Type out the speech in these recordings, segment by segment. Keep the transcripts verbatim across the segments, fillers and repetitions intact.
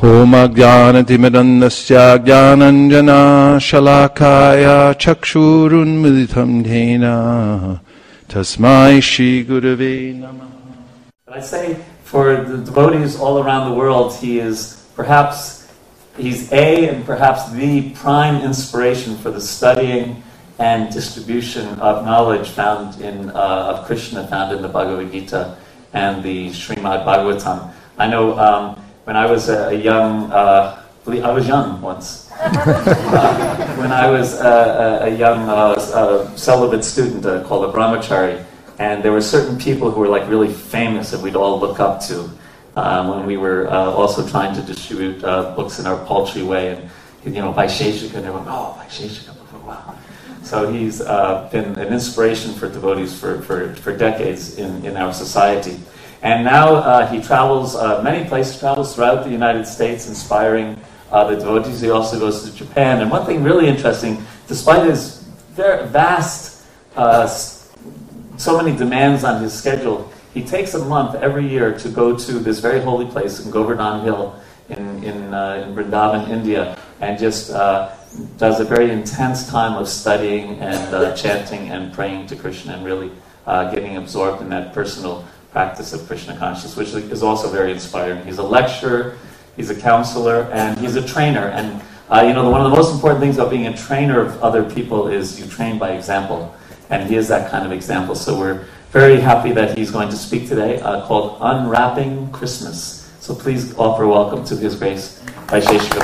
Om Ajnanatimidannasya Jnananjana Shalakaya Chakshurun Militam Dhena Tasmai Shri Gurave Namah. I say for the devotees all around the world, he is perhaps, he's a and perhaps the prime inspiration for the studying and distribution of knowledge found in, uh, of Krishna found in the Bhagavad Gita and the Srimad Bhagavatam. I know um, when I was a young, uh, I was young once. uh, when I was a, a young uh, uh, celibate student uh, called a brahmachari, and there were certain people who were like really famous that we'd all look up to uh, when we were uh, also trying to distribute uh, books in our paltry way. And you know, Vaisheshika, and they went, oh, Vaisheshika, wow. So he's uh, been an inspiration for devotees for, for, for decades in, in our society. And now uh, he travels uh, many places, travels throughout the United States, inspiring uh, the devotees. He also goes to Japan. And one thing really interesting, despite his very vast, uh, so many demands on his schedule, he takes a month every year to go to this very holy place in Govardhan Hill in, in, uh, in Vrindavan, India, and just uh, does a very intense time of studying and uh, chanting and praying to Krishna and really uh, getting absorbed in that personal practice of Krishna consciousness, which is also very inspiring. He's a lecturer, he's a counselor, and he's a trainer. And uh, you know, one of the most important things about being a trainer of other people is you train by example. And he is that kind of example. So we're very happy that he's going to speak today, uh, called Unwrapping Christmas. So please offer welcome to His Grace, Vaisheshika.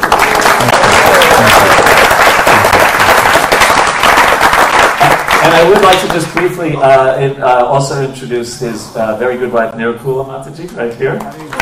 And I would like to just briefly uh, in, uh, also introduce his uh, very good wife, Nirukula Mataji, right here.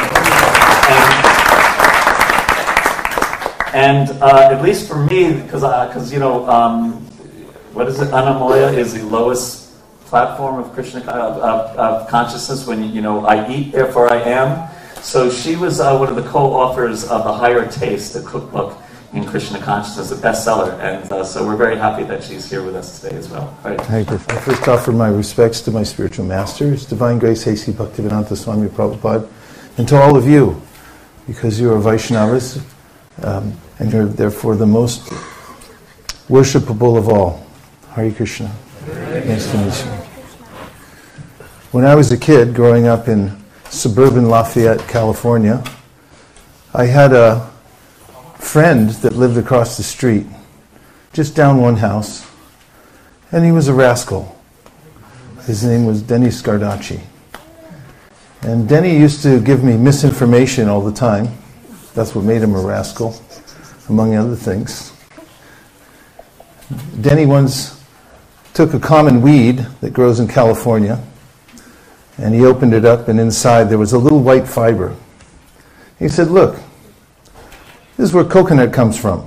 And, and uh, at least for me, because, because you know, um, what is it? Anamoya is the lowest platform of Krishna of, of, of consciousness. When you know, I eat, therefore I am. So she was uh, one of the co-authors of The Higher Taste, a cookbook in Krishna consciousness, a bestseller, and uh, so we're very happy that she's here with us today as well. Right. Thank you. I first offer my respects to my spiritual master, His Divine Grace A C Bhaktivedanta Swami Prabhupada, and to all of you, because you are Vaishnavas, um, and you're therefore the most worshipable of all. Hare Krishna. Nice to meet you. When I was a kid growing up in suburban Lafayette, California, I had a friend that lived across the street, just down one house, and he was a rascal. His name was Denny Scardacci. And Denny used to give me misinformation all the time. That's what made him a rascal, among other things. Denny once took a common weed that grows in California, and he opened it up, and inside there was a little white fiber. He said, look, this is where coconut comes from.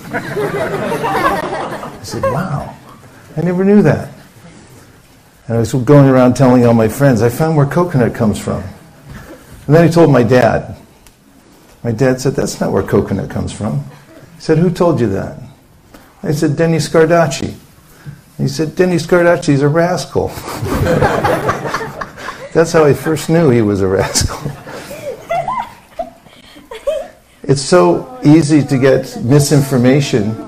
I said, wow, I never knew that. And I was going around telling all my friends, I found where coconut comes from. And then he told my dad. My dad said, that's not where coconut comes from. He said, who told you that? I said, Denny Scardacci. He said, Denny Scardacci's a rascal. That's how I first knew he was a rascal. It's so easy to get misinformation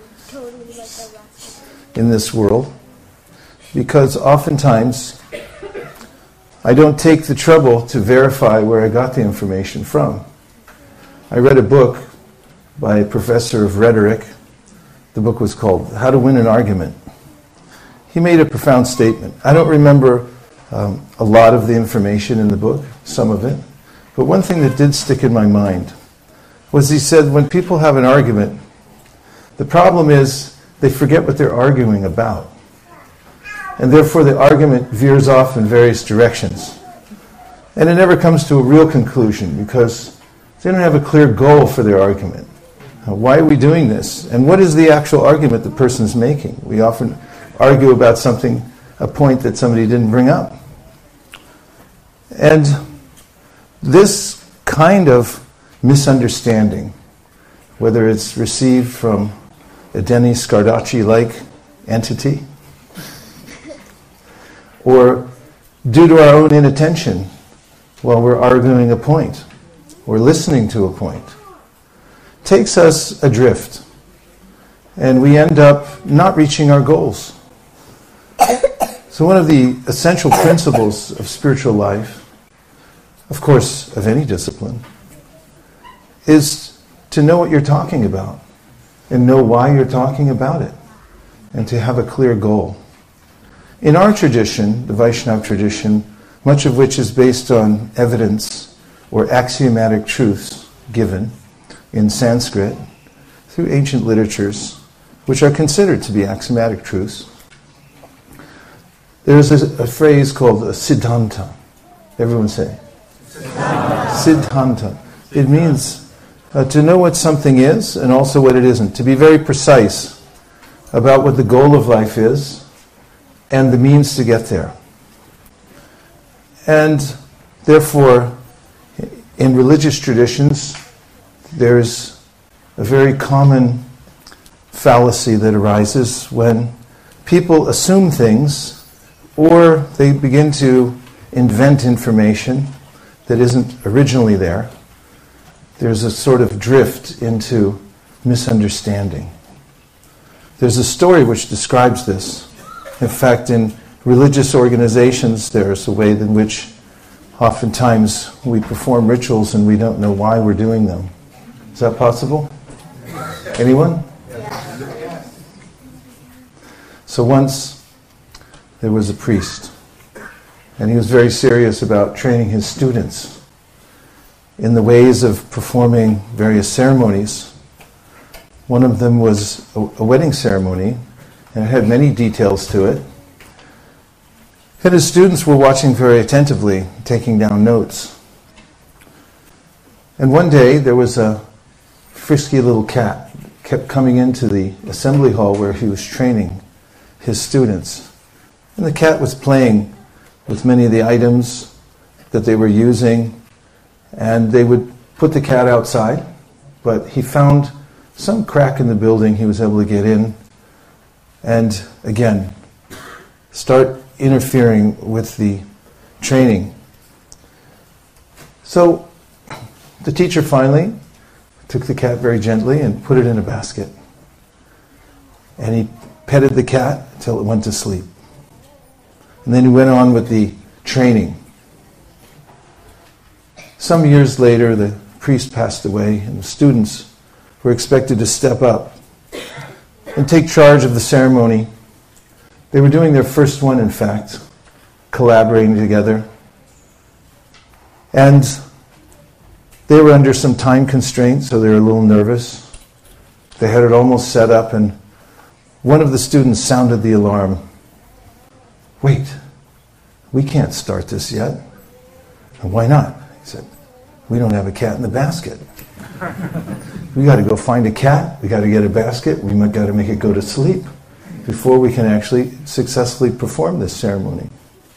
in this world because oftentimes I don't take the trouble to verify where I got the information from. I read a book by a professor of rhetoric. The book was called How to Win an Argument. He made a profound statement. I don't remember um, a lot of the information in the book, some of it, but one thing that did stick in my mind was he said when people have an argument, the problem is they forget what they're arguing about. And therefore the argument veers off in various directions. And it never comes to a real conclusion because they don't have a clear goal for their argument. Uh, why are we doing this? And what is the actual argument the person's making? We often argue about something, a point that somebody didn't bring up. And this kind of misunderstanding, whether it's received from a Denny Scardacci-like entity, or due to our own inattention while we're arguing a point, or listening to a point, takes us adrift. And we end up not reaching our goals. So one of the essential principles of spiritual life, of course, of any discipline, is to know what you're talking about and know why you're talking about it and to have a clear goal. In our tradition, the Vaishnava tradition, much of which is based on evidence or axiomatic truths given in Sanskrit through ancient literatures, which are considered to be axiomatic truths, there's a, a phrase called a siddhanta. Everyone say. Siddhanta. Siddhanta. It means uh, to know what something is and also what it isn't. To be very precise about what the goal of life is and the means to get there. And therefore, in religious traditions, there's a very common fallacy that arises when people assume things or they begin to invent information that isn't originally there. There's a sort of drift into misunderstanding. There's a story which describes this. In fact, in religious organizations, there's a way in which oftentimes we perform rituals and we don't know why we're doing them. Is that possible? Anyone? So once there was a priest, and he was very serious about training his students in the ways of performing various ceremonies. One of them was a, a wedding ceremony, and it had many details to it. And his students were watching very attentively, taking down notes. And one day there was a frisky little cat kept coming into the assembly hall where he was training his students. And the cat was playing with many of the items that they were using, and they would put the cat outside, but he found some crack in the building. He was able to get in and, again, start interfering with the training. So the teacher finally took the cat very gently and put it in a basket. And he petted the cat until it went to sleep. And then he went on with the training. Some years later, the priest passed away, and the students were expected to step up and take charge of the ceremony. They were doing their first one, in fact, collaborating together. And they were under some time constraints, so they were a little nervous. They had it almost set up, and one of the students sounded the alarm. Wait, we can't start this yet. And why not? He said, we don't have a cat in the basket. We got to go find a cat. We got to get a basket. We might got to make it go to sleep before we can actually successfully perform this ceremony.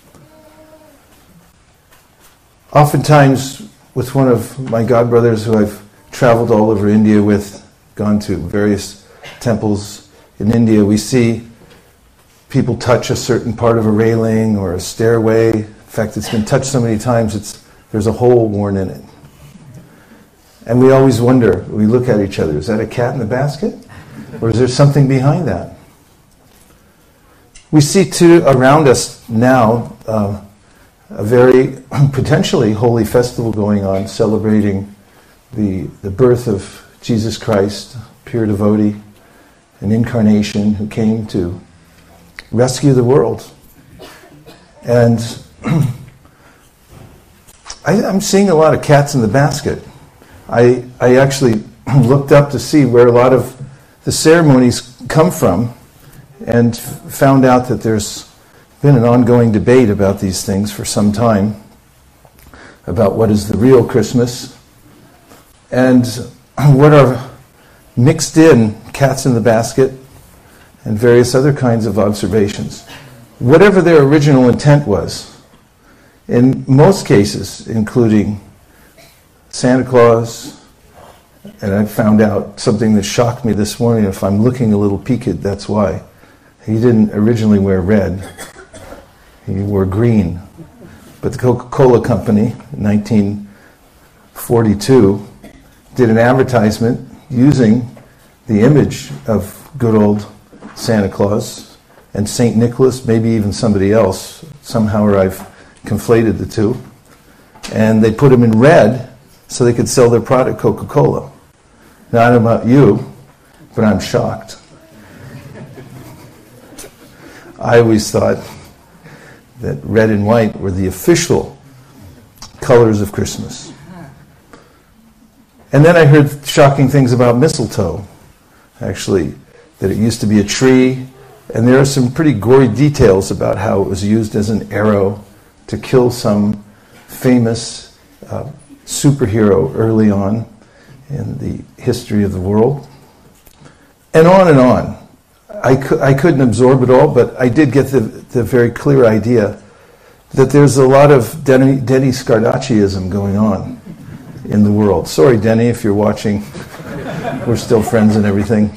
Oftentimes, with one of my godbrothers who I've traveled all over India with, gone to various temples in India, we see people touch a certain part of a railing or a stairway. In fact, it's been touched so many times, it's there's a hole worn in it. And we always wonder, we look at each other, is that a cat in the basket? Or is there something behind that? We see too around us now uh, a very potentially holy festival going on, celebrating the, the birth of Jesus Christ, pure devotee, an incarnation who came to rescue the world. And I, I'm seeing a lot of cats in the basket. I, I actually looked up to see where a lot of the ceremonies come from and f- found out that there's been an ongoing debate about these things for some time, about what is the real Christmas and what are mixed in cats in the basket and various other kinds of observations. Whatever their original intent was, in most cases, including Santa Claus, and I found out something that shocked me this morning. If I'm looking a little peaked, that's why. He didn't originally wear red. He wore green. But the Coca-Cola Company, in nineteen forty-two, did an advertisement using the image of good old Santa Claus and Saint Nicholas, maybe even somebody else. Somehow or I've conflated the two. And they put them in red so they could sell their product, Coca-Cola. Now, I don't know about you, but I'm shocked. I always thought that red and white were the official colors of Christmas. And then I heard shocking things about mistletoe, actually, that it used to be a tree, and there are some pretty gory details about how it was used as an arrow to kill some famous uh, superhero early on in the history of the world. And on and on. I, cu- I couldn't absorb it all, but I did get the, the very clear idea that there's a lot of Denny, Denny Scardacciism going on in the world. Sorry, Denny, if you're watching. We're still friends and everything.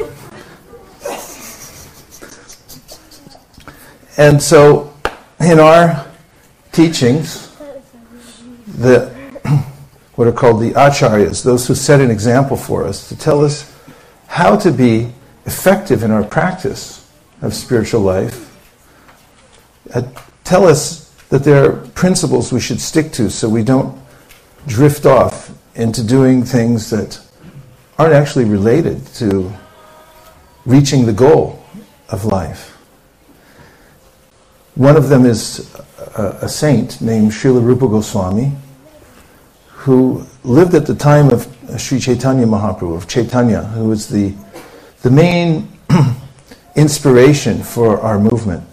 And so, in our teachings, the what are called the acharyas, those who set an example for us to tell us how to be effective in our practice of spiritual life, uh, tell us that there are principles we should stick to so we don't drift off into doing things that aren't actually related to reaching the goal of life. One of them is a, a saint named Srila Rupa Goswami, who lived at the time of Sri Chaitanya Mahaprabhu, of Chaitanya, who was the, the main inspiration for our movement.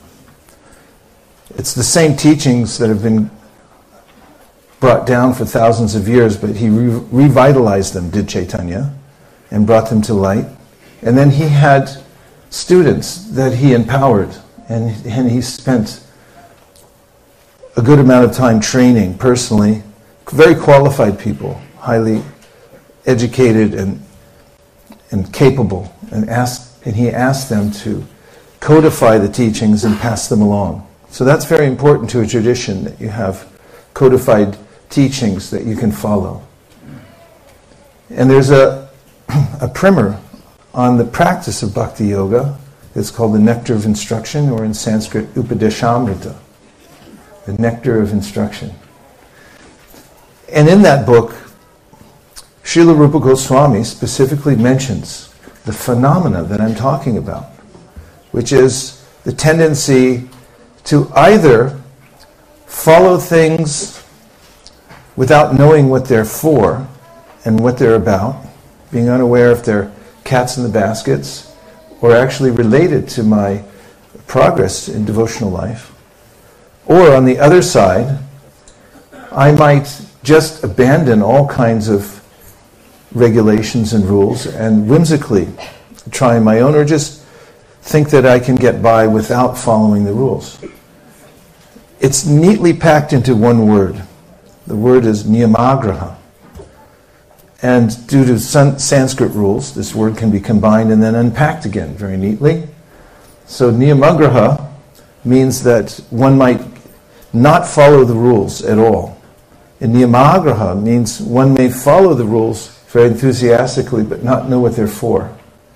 It's the same teachings that have been brought down for thousands of years, but he re- revitalized them, did Chaitanya, and brought them to light. And then he had students that he empowered, and, and he spent a good amount of time training personally, very qualified people, highly educated and and capable, and asked, and he asked them to codify the teachings and pass them along. So that's very important to a tradition, that you have codified teachings that you can follow. And there's a a primer on the practice of Bhakti Yoga. It's called the Nectar of Instruction, or in Sanskrit, Upadeshamrita, the Nectar of Instruction. And in that book, Srila Rupa Goswami specifically mentions the phenomena that I'm talking about, which is the tendency to either follow things without knowing what they're for and what they're about, being unaware if they're cats in the baskets or actually related to my progress in devotional life. Or on the other side, I might just abandon all kinds of regulations and rules and whimsically try my own, or just think that I can get by without following the rules. It's neatly packed into one word. The word is niyamagraha. And due to san- Sanskrit rules, this word can be combined and then unpacked again very neatly. So niyamagraha means that one might not follow the rules at all. And niyamagraha means one may follow the rules very enthusiastically but not know what they're for.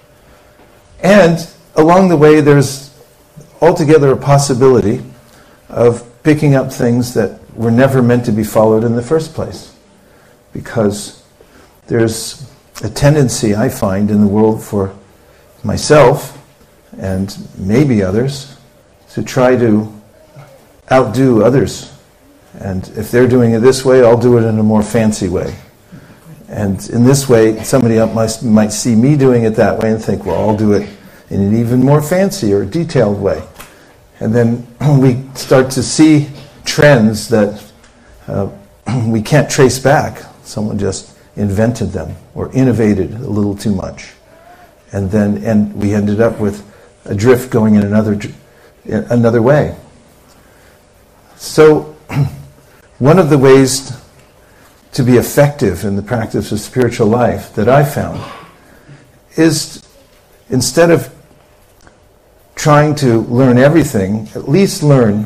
And along the way there's altogether a possibility of picking up things that were never meant to be followed in the first place. Because there's a tendency, I find, in the world for myself and maybe others to try to outdo others. And if they're doing it this way, I'll do it in a more fancy way. And in this way, somebody else might, might see me doing it that way and think, well, I'll do it in an even more fancy or detailed way. And then we start to see trends that uh, we can't trace back. Someone just invented them or innovated a little too much. And then and we ended up with a drift going in another, in another way. So one of the ways to be effective in the practice of spiritual life that I found is, instead of trying to learn everything, at least learn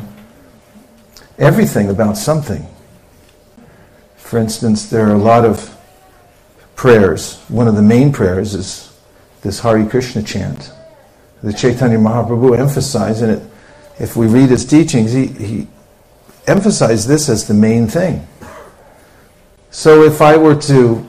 everything about something. For instance, there are a lot of prayers, one of the main prayers is this Hare Krishna chant. The Chaitanya Mahaprabhu emphasized in it. If we read his teachings, he, he emphasized this as the main thing. So if I were to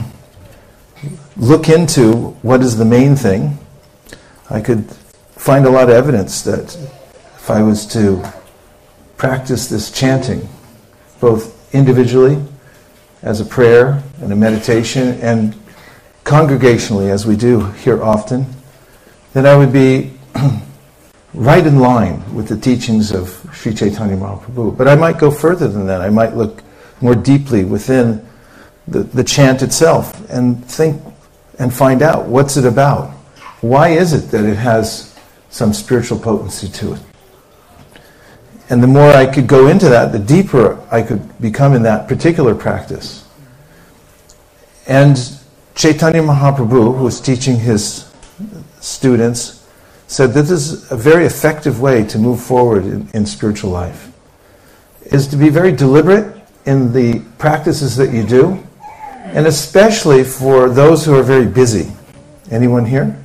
look into what is the main thing, I could find a lot of evidence that if I was to practice this chanting, both individually as a prayer and a meditation, and congregationally as we do here often, then I would be right in line with the teachings of Sri Chaitanya Mahaprabhu. But I might go further than that. I might look more deeply within the, the chant itself and think and find out what's it about. Why is it that it has some spiritual potency to it? And the more I could go into that, the deeper I could become in that particular practice. And Chaitanya Mahaprabhu, who was teaching his students, said that this is a very effective way to move forward in, in spiritual life, is to be very deliberate in the practices that you do, and especially for those who are very busy. Anyone here?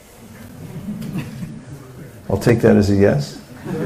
I'll take that as a yes.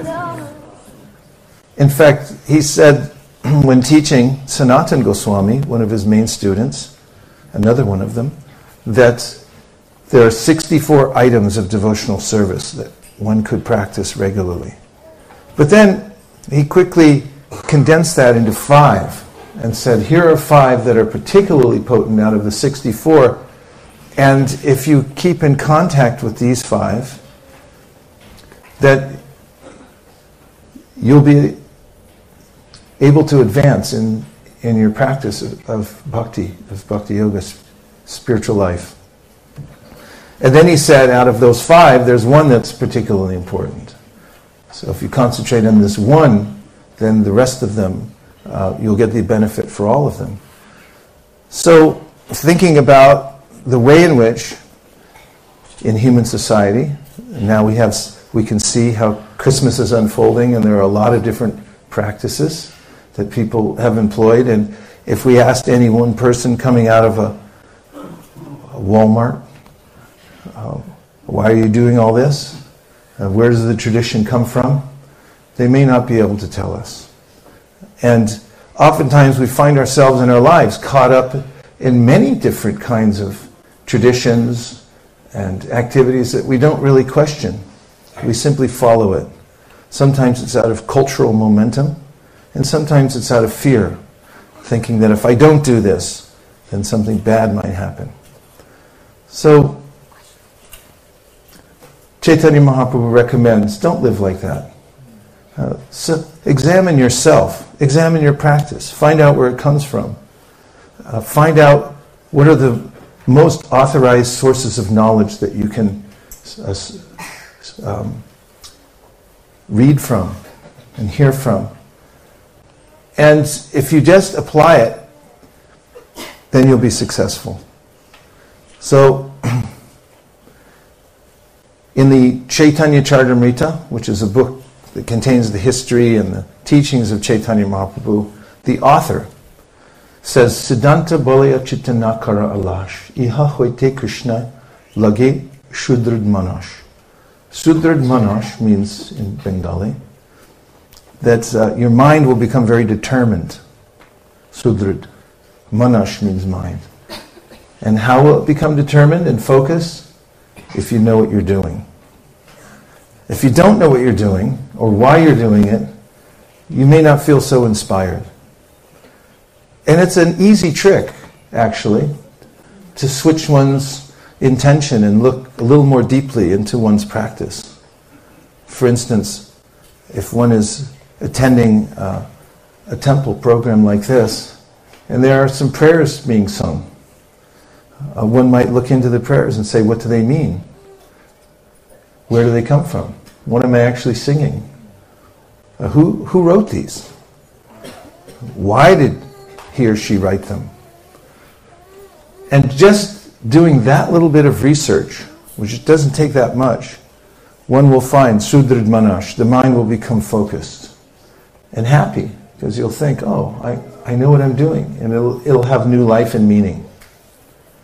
In fact, he said when teaching Sanatan Goswami, one of his main students, another one of them, that there are sixty-four items of devotional service that one could practice regularly. But then he quickly condensed that into five and said, here are five that are particularly potent out of the sixty-four. And if you keep in contact with these five, that you'll be able to advance in, in your practice of, of bhakti, of bhakti yoga, spiritual life. And then he said, out of those five, there's one that's particularly important. So if you concentrate on this one, then the rest of them, uh, you'll get the benefit for all of them. So thinking about the way in which, in human society, now we have, we can see how Christmas is unfolding, and there are a lot of different practices that people have employed. And if we asked any one person coming out of a, a Walmart, uh, why are you doing all this? Uh, where does the tradition come from? They may not be able to tell us. And oftentimes we find ourselves in our lives caught up in many different kinds of traditions and activities that we don't really question. We simply follow it. Sometimes it's out of cultural momentum, and sometimes it's out of fear, thinking that if I don't do this, then something bad might happen. So Chaitanya Mahaprabhu recommends, don't live like that. Uh, so examine yourself, examine your practice, find out where it comes from. Uh, find out what are the most authorized sources of knowledge that you can uh, um, read from and hear from. And if you just apply it, then you'll be successful. So, in the Chaitanya Charitamrita, which is a book that contains the history and the teachings of Chaitanya Mahaprabhu, the author says, Siddhanta Bolaya Chittanakara Alash, Iha Hoite Krishna Lage Shudrad Manash. Shudrad Manash means, in Bengali, that uh, your mind will become very determined. Sudrad. Manash means mind. And how will it become determined and focused? If you know what you're doing. If you don't know what you're doing, or why you're doing it, you may not feel so inspired. And it's an easy trick, actually, to switch one's intention and look a little more deeply into one's practice. For instance, if one is attending uh, a temple program like this, and there are some prayers being sung, uh, one might look into the prayers and say, what do they mean? Where do they come from? What am I actually singing? Uh, who, who wrote these? Why did he or she write them? And just doing that little bit of research, which doesn't take that much, one will find Sudrad Manash, the mind will become focused and happy, because you'll think, oh, I, I know what I'm doing, and it'll, it'll have new life and meaning.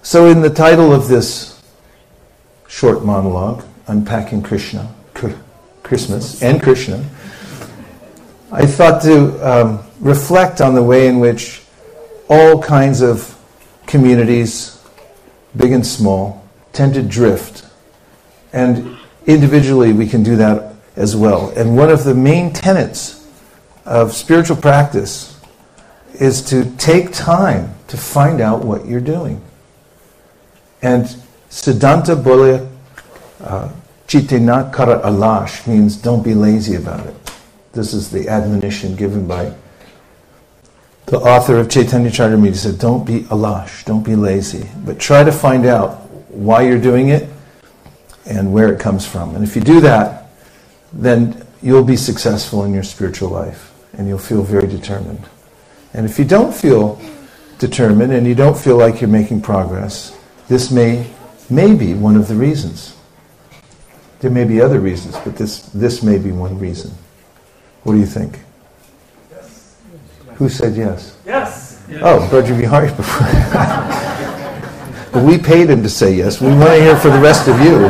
So in the title of this short monologue, Unpacking Krishna, Christmas and Krishna, I thought to um, reflect on the way in which all kinds of communities, big and small, tend to drift. And individually we can do that as well. And one of the main tenets of spiritual practice is to take time to find out what you're doing. And Siddhanta Bolya uh, Chitina Kara Alash means don't be lazy about it. This is the admonition given by the author of Chaitanya Charitamrita. He said, don't be alash, don't be lazy, but try to find out why you're doing it and where it comes from. And if you do that, then you'll be successful in your spiritual life and you'll feel very determined. And if you don't feel determined and you don't feel like you're making progress, this may, may be one of the reasons. There may be other reasons, but this, this may be one reason. What do you think? Yes. Who said yes? Yes. Oh, Braja Vihari before. But we paid him to say yes. We want to hear for the rest of you.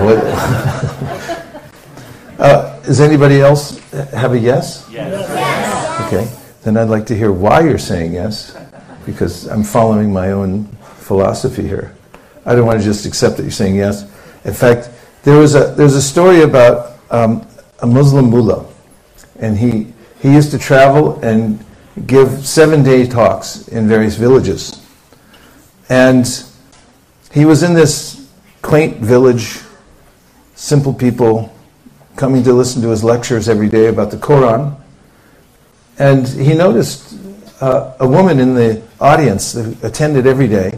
uh, does anybody else have a yes? Yes. Yes. Okay. Then I'd like to hear why you're saying yes, because I'm following my own philosophy here. I don't want to just accept that you're saying yes. In fact, there was a there's a story about um, a Muslim mullah, and he he used to travel and give seven-day talks in various villages. And he was in this quaint village, simple people coming to listen to his lectures every day about the Quran. And he noticed uh, a woman in the audience that attended every day,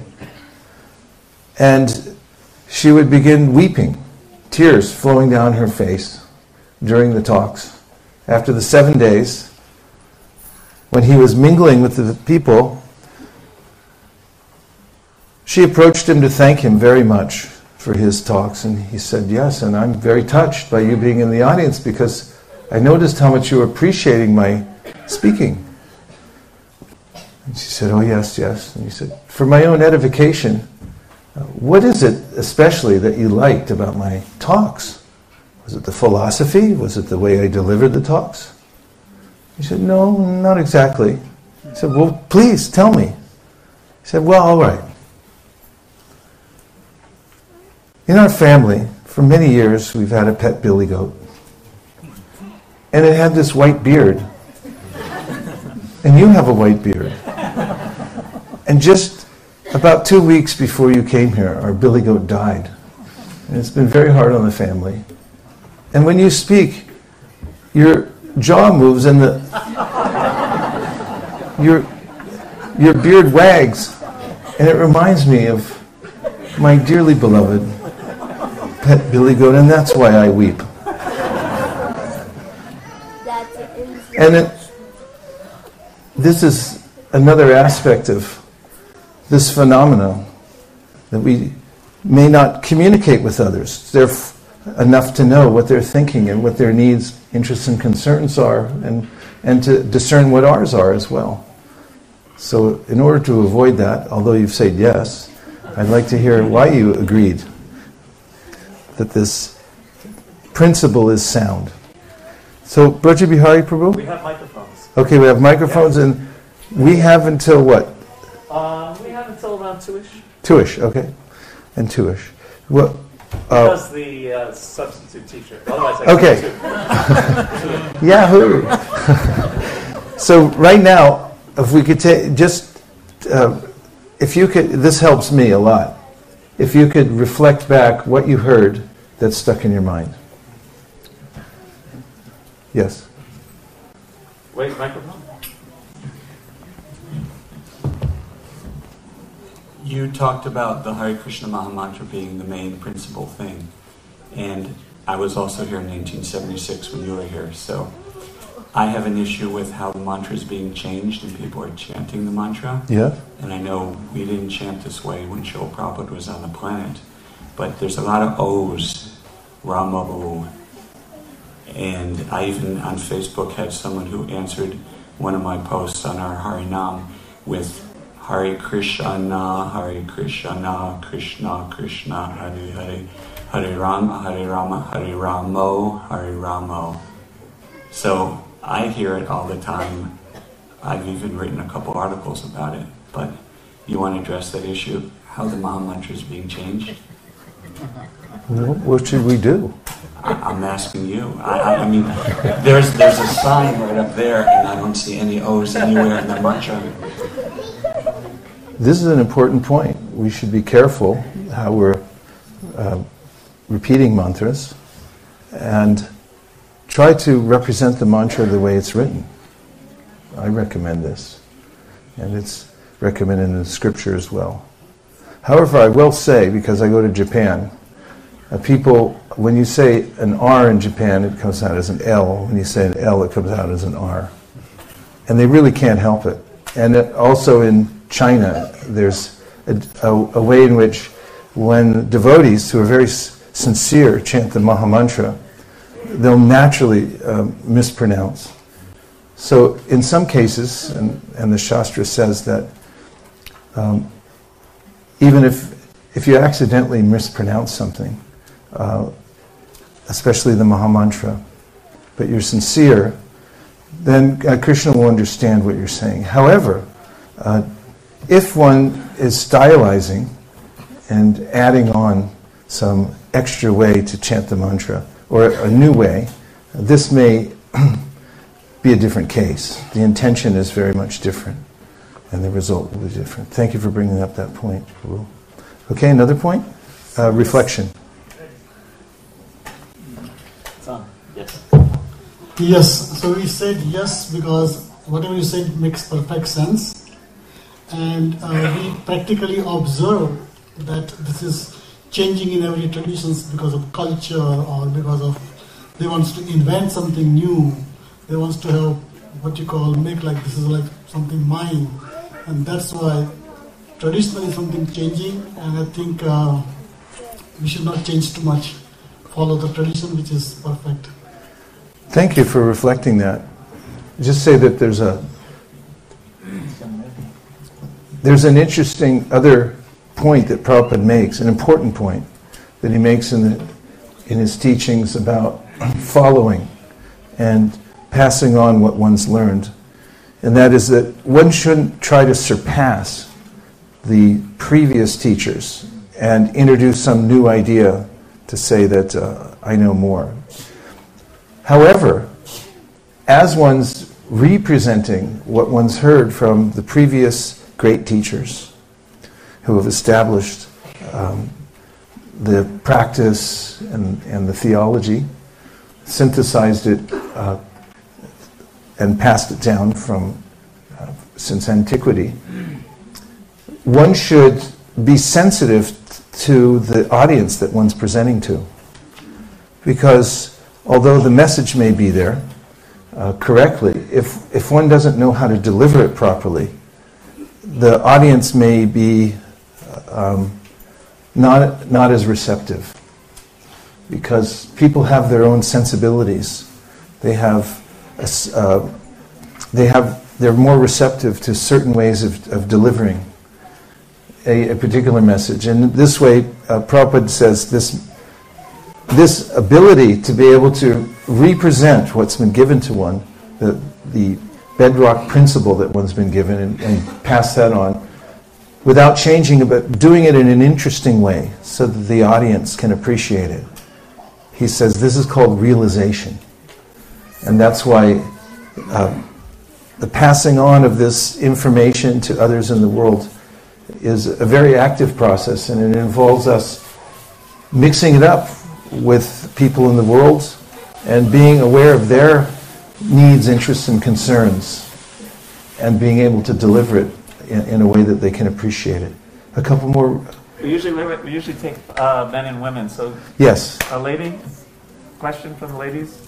and she would begin weeping, tears flowing down her face during the talks. After the seven days, when he was mingling with the people, she approached him to thank him very much for his talks, and he said, yes, and I'm very touched by you being in the audience because I noticed how much you were appreciating my speaking. And she said, oh yes, yes. And he said, for my own edification, uh, what is it especially that you liked about my talks? Was it the philosophy? Was it the way I delivered the talks? He said, no, not exactly. He said, well, please tell me. He said, well, all right. In our family, for many years, we've had a pet billy goat. And it had this white beard. And you have a white beard. And just about two weeks before you came here, our billy goat died. And it's been very hard on the family. And when you speak, your jaw moves and the your your beard wags. And it reminds me of my dearly beloved pet billy goat, and that's why I weep. And it, this is another aspect of this phenomenon, that we may not communicate with others. They're f- enough to know what they're thinking and what their needs, interests, and concerns are, and, and to discern what ours are as well. So in order to avoid that, although you've said yes, I'd like to hear why you agreed that this principle is sound. So, Braja Vihari Prabhu? We have microphones. Okay, we have microphones, yes. And we have until what? Um, we have until around two-ish. Two-ish, okay. And two-ish. What? Uh, uh, the uh, substitute teacher. Otherwise, I okay. Yahoo! So, right now, if we could take, just, uh, if you could, this helps me a lot. If you could reflect back what you heard that's stuck in your mind. Yes. Wait, microphone. You talked about the Hare Krishna Mahamantra being the main principal thing. And I was also here in nineteen seventy-six when you were here. So I have an issue with how the mantra is being changed and people are chanting the mantra. Yeah. And I know we didn't chant this way when Srila Prabhupada was on the planet. But there's a lot of O's, Ramabu. And I even on Facebook had someone who answered one of my posts on our Harinam with Hare Krishna, Hare Krishna, Krishna Krishna, Hare Hare, Hare Rama, Hare Rama, Hare Ramo, Hare Ramo. So I hear it all the time. I've even written a couple articles about it. But you want to address that issue, how the Maha Mantra is being changed? Well, what should we do? I, I'm asking you. I, I mean, there's there's a sign right up there, and I don't see any O's anywhere in the mantra. This is an important point. We should be careful how we're uh, repeating mantras and try to represent the mantra the way it's written. I recommend this. And it's recommended in the scripture as well. However, I will say, because I go to Japan, uh, people, when you say an R in Japan, it comes out as an L. When you say an L, it comes out as an R. And they really can't help it. And it, also in China, there's a, a, a way in which when devotees who are very s- sincere chant the Maha Mantra, they'll naturally um, mispronounce. So in some cases, and, and the Shastra says that um, even if if you accidentally mispronounce something, uh, especially the Maha Mantra, but you're sincere, then uh, Krishna will understand what you're saying. However, uh, if one is stylizing and adding on some extra way to chant the mantra, or a new way, this may be a different case. The intention is very much different, and the result will be different. Thank you for bringing up that point, Prabhu. Okay, another point? Uh, reflection. It's on. Yes. Yes, so we said yes because whatever you said makes perfect sense. And uh, we practically observe that this is changing in every traditions because of culture or because of they want to invent something new. They want to have what you call make like this is like something mine, and that's why traditionally something changing. And I think uh, we should not change too much. Follow the tradition, which is perfect. Thank you for reflecting that. Just say that there's a there's an interesting other point that Prabhupada makes, an important point that he makes in the in his teachings about following and passing on what one's learned. And that is that one shouldn't try to surpass the previous teachers and introduce some new idea to say that uh, I know more. However, as one's representing what one's heard from the previous great teachers who have established um, the practice and, and the theology, synthesized it uh, and passed it down from uh, since antiquity, one should be sensitive to the audience that one's presenting to. Because although the message may be there uh, correctly, if, if one doesn't know how to deliver it properly, the audience may be um, not, not as receptive. Because people have their own sensibilities. They have, a, uh, they have, they're more receptive to certain ways of, of delivering a, a particular message. And this way, uh, Prabhupada says this, this ability to be able to represent what's been given to one, the, the bedrock principle that one's been given, and, and pass that on, without changing it, but doing it in an interesting way so that the audience can appreciate it. He says this is called realization. And that's why uh, the passing on of this information to others in the world is a very active process, and it involves us mixing it up with people in the world and being aware of their needs, interests, and concerns, and being able to deliver it in, in a way that they can appreciate it. A couple more... We usually we usually take uh, men and women. So yes, a lady, question from the ladies.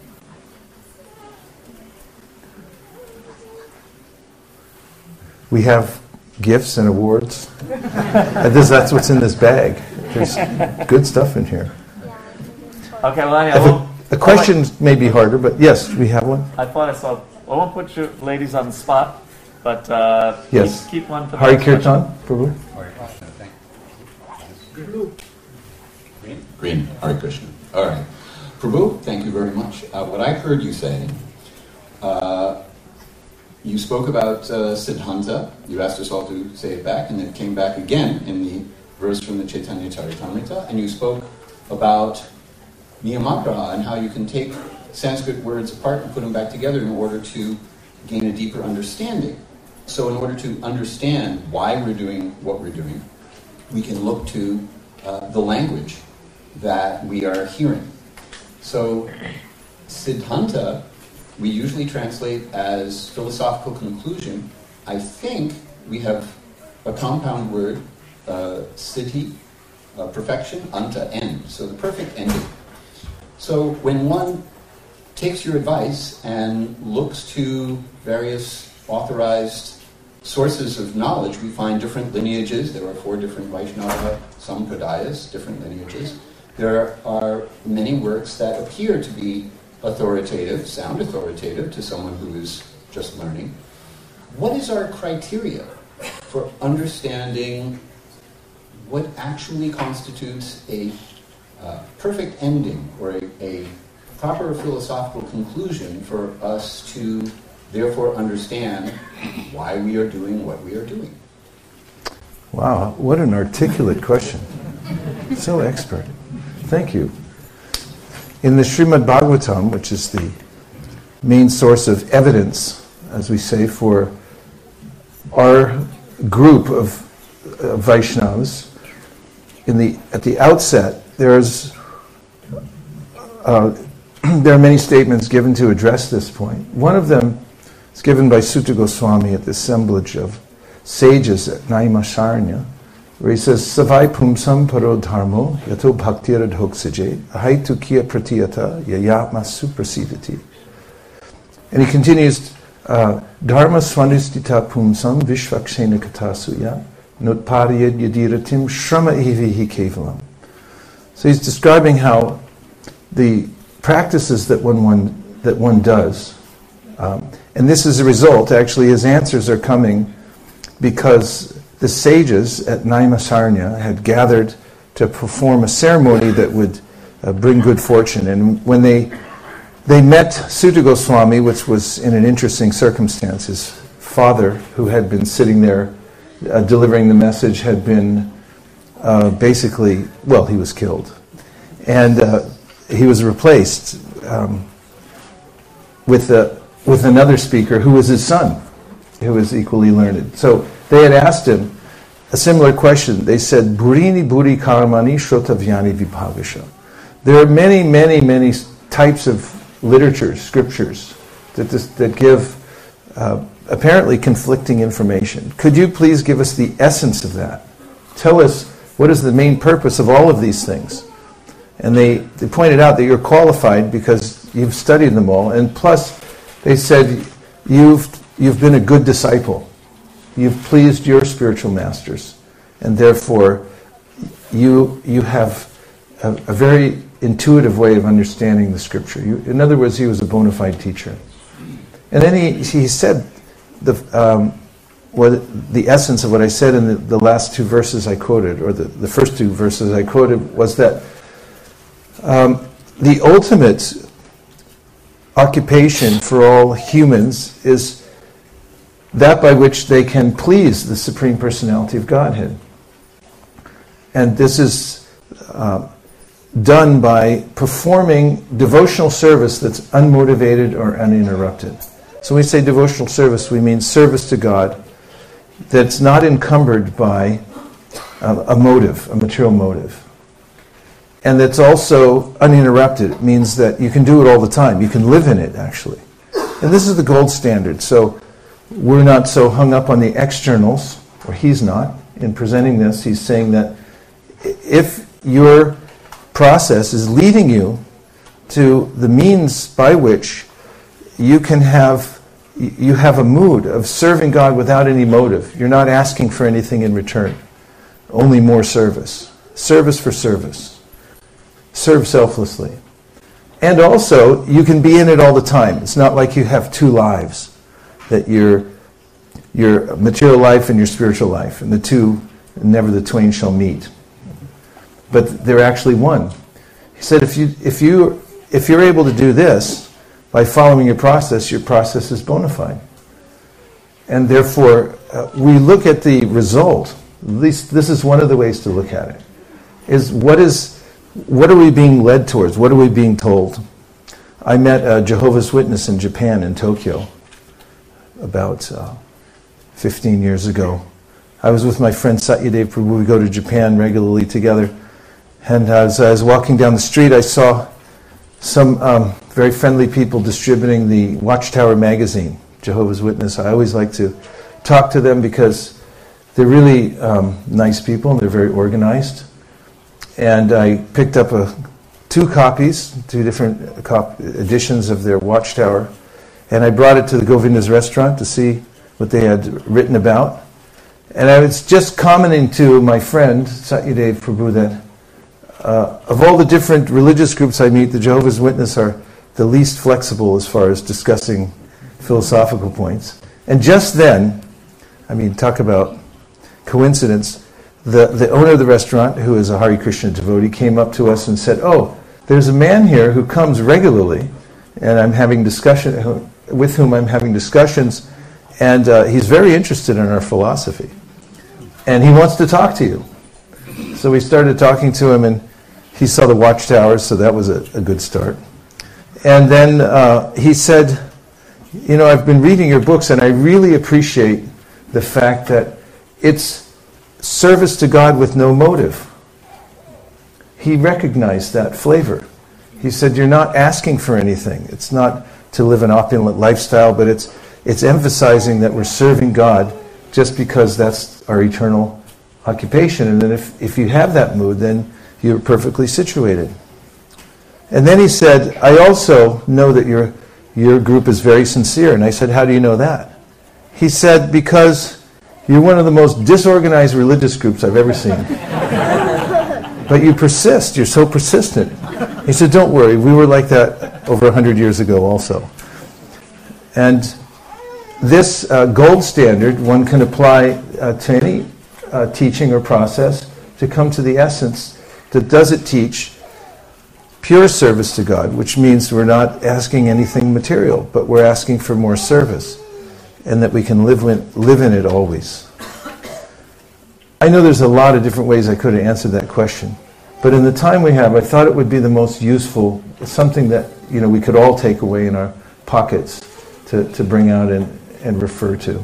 We have gifts and awards. And this, that's what's in this bag. There's good stuff in here. Okay, well, I, If won't, a, a question may be harder, but yes, we have one. I thought I saw. I won't put you ladies on the spot, but uh, Yes. keep, keep one for the Hari next question. Kirtan, Prabhu. Hare Krishna, thank you. Green? Green, Hare Krishna. All right. Prabhu, thank you very much. Uh, what I heard you say, uh, you spoke about uh, Siddhanta. You asked us all to say it back, and it came back again in the verse from the Chaitanya Charitamrita, and you spoke about Niyamagraha and how you can take Sanskrit words apart and put them back together in order to gain a deeper understanding. So in order to understand why we're doing what we're doing, we can look to uh, the language that we are hearing. So Siddhanta, we usually translate as philosophical conclusion. I think we have a compound word, uh, siddhi, uh, perfection, anta, end. So the perfect ending. So when one takes your advice and looks to various authorized sources of knowledge, we find different lineages. There are four different Vaishnava Sampradayas, different lineages. There are many works that appear to be authoritative, sound authoritative to someone who is just learning. What is our criteria for understanding what actually constitutes a uh, perfect ending or a, a proper philosophical conclusion for us to therefore understand why we are doing what we are doing? Wow, what an articulate question. So expert. Thank you. In the Srimad Bhagavatam, which is the main source of evidence, as we say, for our group of uh, Vaishnavas, in the at the outset, there's uh, there are many statements given to address this point. One of them is given by Sutta Goswami at the assemblage of sages at Naimasharnya, where he says, Savai pumsam paro dharmo yato bhaktira dhoksaje ahaitu kiya pratiyata yayatma suprasidati. And he continues, uh, Dharma swanistita pumsam vishvakshena katasuya nutpariyad yadiratim shrama evihi kevalam. So he's describing how the practices that one, one, that one does, um, and this is a result, actually his answers are coming because the sages at Naimasarnya had gathered to perform a ceremony that would uh, bring good fortune. And when they they met Sutta Goswami, which was in an interesting circumstance, his father, who had been sitting there uh, delivering the message, had been uh, basically, well, he was killed. And uh, he was replaced um, with, a, with another speaker who was his son, who was equally learned. So they had asked him a similar question. They said, Burini Buri Karamani Shrotavyani Vibhavisha. There are many, many, many types of literatures, scriptures, that, this, that give uh, apparently conflicting information. Could you please give us the essence of that? Tell us what is the main purpose of all of these things. And they, they pointed out that you're qualified because you've studied them all. And plus, they said, you've you've been a good disciple. You've pleased your spiritual masters, and therefore you you have a, a very intuitive way of understanding the scripture. You, in other words, he was a bona fide teacher. And then he he said the um, what the essence of what I said in the, the last two verses I quoted, or the, the first two verses I quoted, was that um, the ultimate occupation for all humans is that by which they can please the Supreme Personality of Godhead. And this is uh, done by performing devotional service that's unmotivated or uninterrupted. So when we say devotional service, we mean service to God that's not encumbered by uh, a motive, a material motive. And that's also uninterrupted. It means that you can do it all the time. You can live in it, actually. And this is the gold standard. So we're not so hung up on the externals, or he's not. In presenting this, he's saying that if your process is leading you to the means by which you can have you have a mood of serving God without any motive. You're not asking for anything in return. Only more service. Service for service. Serve selflessly. And also, you can be in it all the time. It's not like you have two lives, that you're your material life and your spiritual life, and the two, never the twain shall meet. But they're actually one. He said, if you if you if you're able to do this by following your process, your process is bona fide. And therefore, uh, we look at the result. At least this is one of the ways to look at it. Is what is what are we being led towards? What are we being told? I met a Jehovah's Witness in Japan, in Tokyo, about uh, fifteen years ago. I was with my friend Satyadev Prabhu. We go to Japan regularly together. And as I was walking down the street, I saw some um, very friendly people distributing the Watchtower magazine, Jehovah's Witness. I always like to talk to them because they're really um, nice people and they're very organized. And I picked up a, two copies, two different cop- editions of their Watchtower, and I brought it to the Govinda's restaurant to see what they had written about. And I was just commenting to my friend, Satyadev Prabhu, that uh, of all the different religious groups I meet, the Jehovah's Witness are the least flexible as far as discussing philosophical points. And just then, I mean, talk about coincidence, the, the owner of the restaurant, who is a Hare Krishna devotee, came up to us and said, oh, there's a man here who comes regularly, and I'm having discussion with whom I'm having discussions, and uh, he's very interested in our philosophy. And he wants to talk to you. So we started talking to him, and he saw the Watchtowers, so that was a, a good start. And then uh, he said, you know, I've been reading your books, and I really appreciate the fact that it's service to God with no motive. He recognized that flavor. He said, you're not asking for anything. It's not to live an opulent lifestyle, but it's it's emphasizing that we're serving God just because that's our eternal occupation. And then if, if you have that mood, then you're perfectly situated. And then he said, I also know that your your group is very sincere. And I said, how do you know that? He said, because you're one of the most disorganized religious groups I've ever seen. But you persist. You're so persistent. He said, don't worry. We were like that over a hundred years ago also. And this uh, gold standard, one can apply uh, to any uh, teaching or process to come to the essence that does it teach pure service to God, which means we're not asking anything material, but we're asking for more service, and that we can live in, live in it always. I know there's a lot of different ways I could have answered that question, but in the time we have, I thought it would be the most useful, something that, you know, we could all take away in our pockets to, to bring out and, and refer to.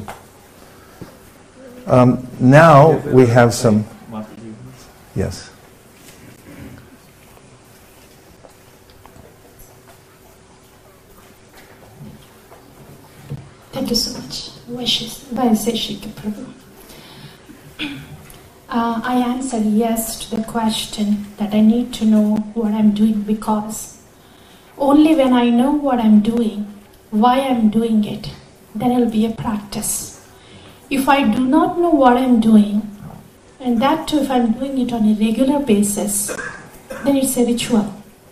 Um, now we have some... Yes. Thank you so much, Vaiseshika Prabhu. Uh, I answered yes to the question that I need to know what I'm doing, because only when I know what I'm doing, why I'm doing it, then it'll be a practice. If I do not know what I'm doing, and that too if I'm doing it on a regular basis, then it's a ritual.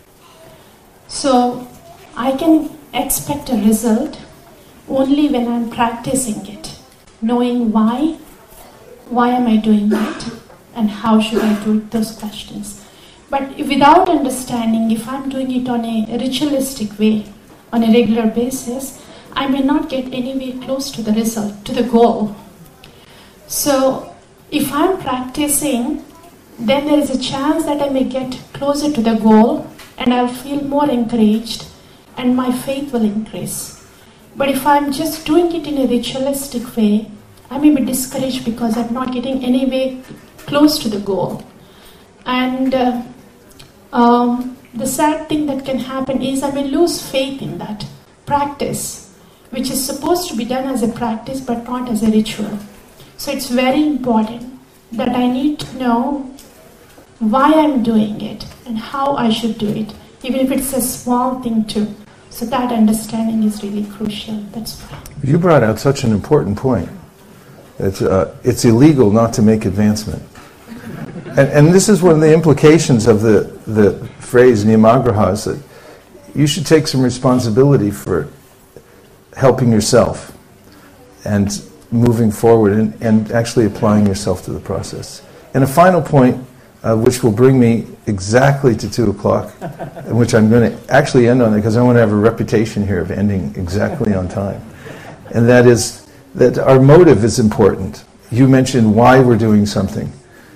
So I can expect a result only when I'm practicing it, knowing why, why am I doing it, and how should I do it, those questions. But if without understanding, if I'm doing it on a ritualistic way, on a regular basis, I may not get anywhere close to the result, to the goal. So if I'm practicing, then there is a chance that I may get closer to the goal, and I'll feel more encouraged, and my faith will increase. But if I'm just doing it in a ritualistic way, I may be discouraged because I'm not getting any way close to the goal. And uh, um, the sad thing that can happen is I may lose faith in that practice, which is supposed to be done as a practice but not as a ritual. So it's very important that I need to know why I'm doing it and how I should do it, even if it's a small thing too. So that understanding is really crucial. That's why. You brought out such an important point. It's, uh, it's illegal not to make advancement. And, and this is one of the implications of the, the phrase niyamagrahas, that you should take some responsibility for helping yourself. And moving forward and, and actually applying yourself to the process. And a final point, uh, which will bring me exactly to two o'clock, which I'm going to actually end on it because I want to have a reputation here of ending exactly on time. And that is that our motive is important. You mentioned why we're doing something.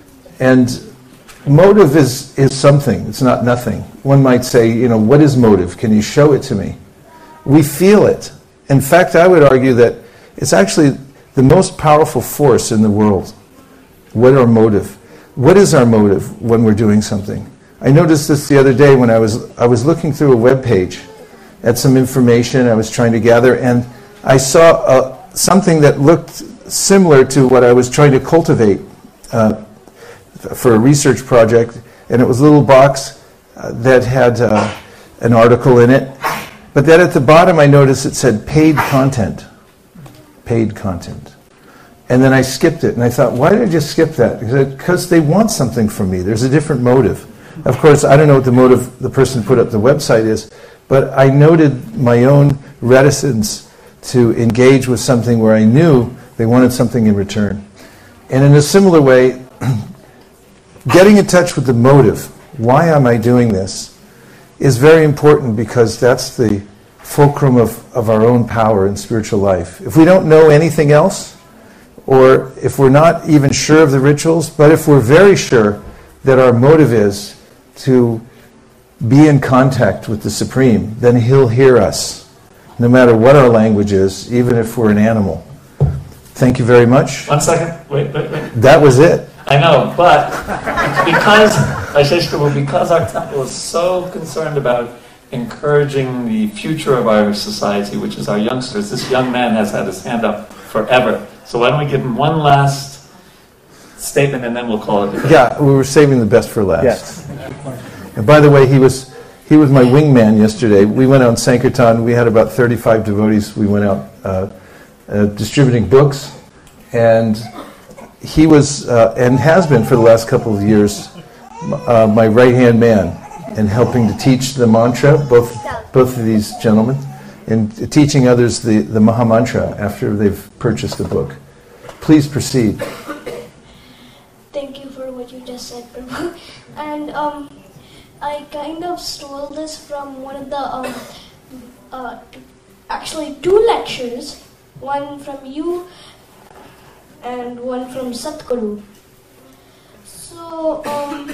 And motive is, is something, it's not nothing. One might say, you know, what is motive? Can you show it to me? We feel it. In fact, I would argue that it's actually the most powerful force in the world. What our motive? What is our motive when we're doing something? I noticed this the other day when I was I was looking through a web page at some information I was trying to gather, and I saw uh, something that looked similar to what I was trying to cultivate uh, for a research project, and it was a little box uh, that had uh, an article in it, but then at the bottom I noticed it said paid content. Paid content. And then I skipped it, and I thought, why did I just skip that? Because they want something from me. There's a different motive. Of course, I don't know what the motive the person put up the website is, but I noted my own reticence to engage with something where I knew they wanted something in return. And in a similar way, getting in touch with the motive, why am I doing this, is very important because that's the fulcrum of, of our own power in spiritual life. If we don't know anything else, or if we're not even sure of the rituals, but if we're very sure that our motive is to be in contact with the Supreme, then He'll hear us, no matter what our language is, even if we're an animal. Thank you very much. One second. Wait, wait, wait. That was it. I know, but because, Ashish Prabhu, because our temple is so concerned about encouraging the future of our society, which is our youngsters, this young man has had his hand up forever. So why don't we give him one last statement and then we'll call it a day. Yeah, we were saving the best for last. Yes. And by the way, he was he was my wingman yesterday. We went out in Sankirtan. We had about thirty-five devotees. We went out uh, uh, distributing books, and he was uh, and has been for the last couple of years uh, my right-hand man in helping to teach the mantra, both both of these gentlemen, and teaching others the, the Maha Mantra after they've purchased the book. Please proceed. Thank you for what you just said, Prabhu. And um, I kind of stole this from one of the, um, uh, actually two lectures, one from you and one from Satguru. So, um,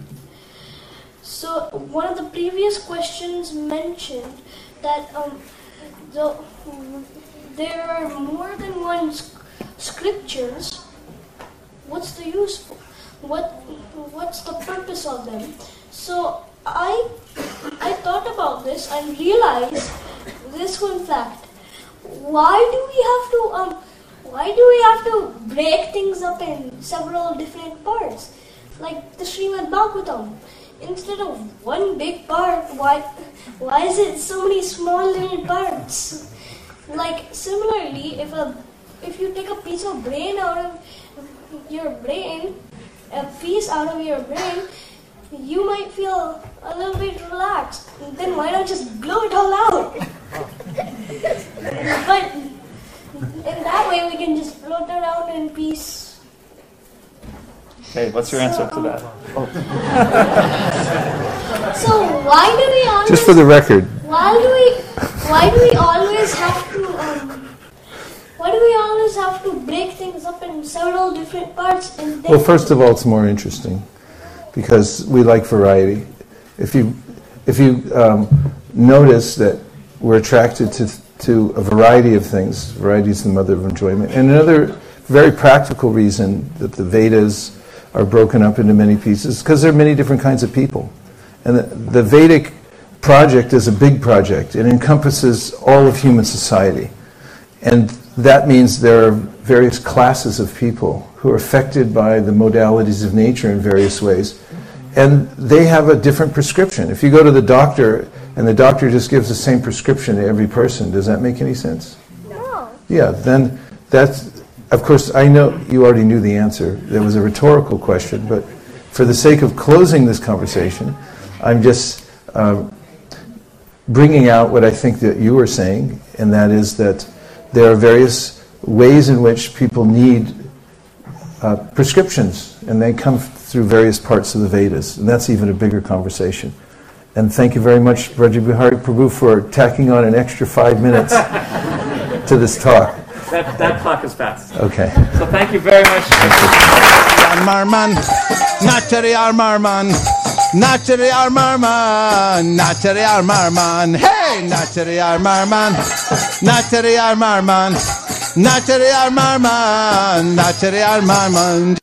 so one of the previous questions mentioned that um, the, there are more than one sc- scriptures. What's the use for? What what's the purpose of them? So I I thought about this and realized this one fact. Why do we have to um why do we have to break things up in several different parts? Like the Srimad Bhagavatam. Instead of one big part, why why is it so many small little parts? Like similarly, if a if you take a piece of brain out of your brain, a piece out of your brain, you might feel a little bit relaxed. Then why not just blow it all out? But in that way, we can just float around in peace. Okay, what's your answer So, to that? So why do we always? Just for the record. Why do we? Why do we always have to? Um, why do we always have to break things up in several different parts? And then Well, first of all, it's more interesting because we like variety. If you if you um, notice that we're attracted to to a variety of things, variety is the mother of enjoyment. And another very practical reason that the Vedas are broken up into many pieces because there are many different kinds of people. And the, the Vedic project is a big project. It encompasses all of human society. And that means there are various classes of people who are affected by the modalities of nature in various ways. And they have a different prescription. If you go to the doctor and the doctor just gives the same prescription to every person, does that make any sense? no. Yeah, then that's, of course, I know you already knew the answer. There was a rhetorical question, but for the sake of closing this conversation, I'm just um, bringing out what I think that you were saying, and that is that there are various ways in which people need uh, prescriptions, and they come through various parts of the Vedas, and that's even a bigger conversation. And thank you very much, Brajabihari Prabhu, for tacking on an extra five minutes to this talk. That, that clock is fast. Okay. So thank you very much. Marman, Nachari Marman, Nachari Marman, Nachari Marman, hey, Nachari Marman, Nachari Marman, Nachari Marman, Nachari Marman.